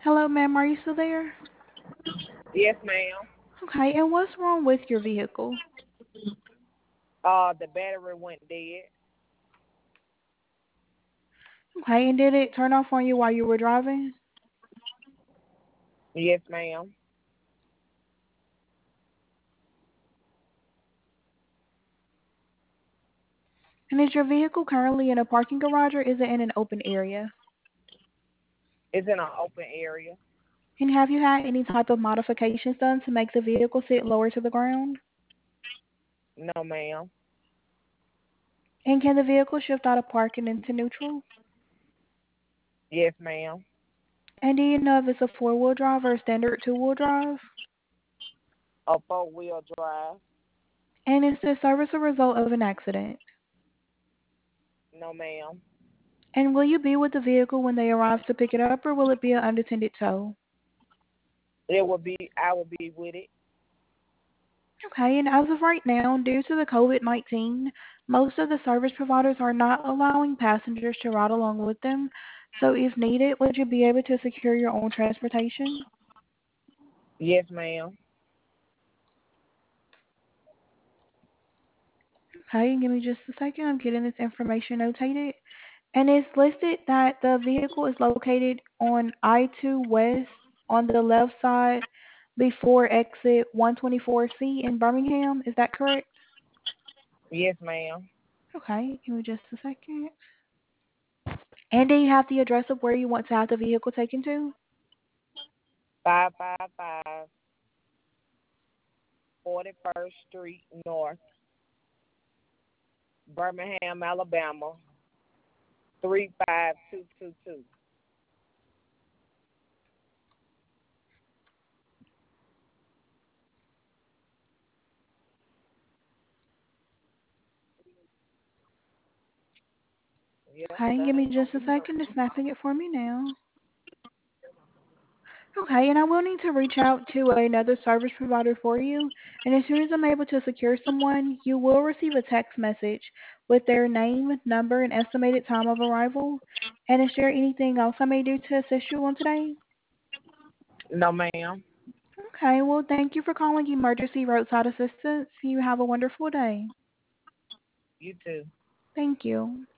Hello, ma'am. Are you still there? Yes, ma'am. Okay, and what's wrong with your vehicle? The battery went dead. Okay, and did it turn off on you while you were driving? Yes, ma'am. And is your vehicle currently in a parking garage or is it in an open area? It's in an open area. And have you had any type of modifications done to make the vehicle sit lower to the ground? No, ma'am. And can the vehicle shift out of parking into neutral? Yes, ma'am. And do you know if it's a four-wheel drive or a standard two-wheel drive? A four-wheel drive. And is the service a result of an accident? No, ma'am. And will you be with the vehicle when they arrive to pick it up, or will it be an unattended tow? It will be. I will be with it. Okay, and as of right now, due to the COVID-19, most of the service providers are not allowing passengers to ride along with them. So if needed, would you be able to secure your own transportation? Yes, ma'am. Okay, give me just a second. I'm getting this information notated. And it's listed that the vehicle is located on I-2 West on the left side before exit 124C in Birmingham. Is that correct? Yes, ma'am. Okay, give me just a second. And do you have the address of where you want to have the vehicle taken to? 555 41st Street North, Birmingham, Alabama 35222. Yeah, Okay, give that me ain't gonna just a be no. second. It's mapping it for me now. Okay, and I will need to reach out to another service provider for you. And as soon as I'm able to secure someone, you will receive a text message with their name, number, and estimated time of arrival. And is there anything else I may do to assist you on today? No, ma'am. Okay, well, thank you for calling Emergency Roadside Assistance. You have a wonderful day. You too. Thank you.